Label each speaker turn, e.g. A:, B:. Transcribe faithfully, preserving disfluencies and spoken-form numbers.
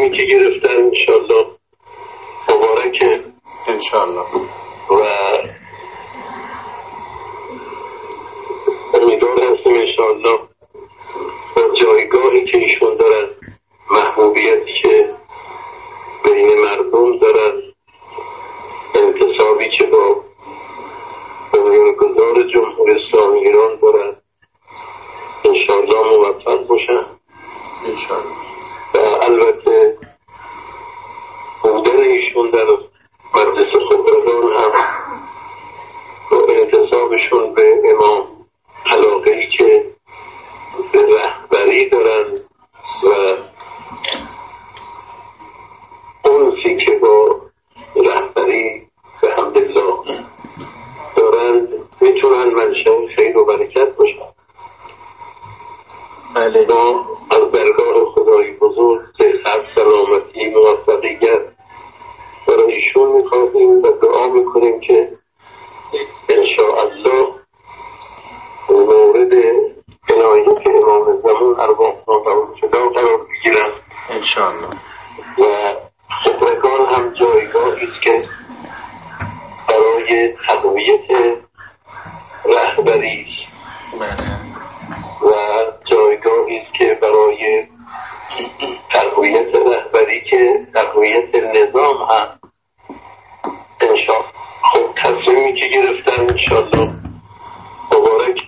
A: تصمیمی که گرفتن انشالله مبارکه
B: انشالله
A: و امیدوار هستیم انشالله با جایگاهی که ایشون دارن، محبوبیتی که بین مردم دارن، انتصابی که با بنیانگذار جمهوری اسلامی ایران دارن، انشالله موفق باشن
B: انشالله.
A: و البته بودن ایشون در مجلس خبرگان هم با انتصابشون به امام علاقه‌ای که به رهبری دارن و اونسی که با رهبری به حمدالله دارن میتونن منشأ خیر و برکت باشن.
B: بله.
A: ما از درگاه خدای بزرگ صحت، سلامتی، موفقیت برای ایشون میخواهیم و دعا میکنیم که انشاءالله مورد عنایت امام زمان ارواحنا و فدا قرار بگیرن
B: انشاءالله.
A: و خبرگان هم جایگاهی است که برای تقویت رهبری و جایگاهی است که برای تقویت رهبری که تقویت نظام هم انشاءالله. خب تصمیمی که گرفتن انشاءالله مبارک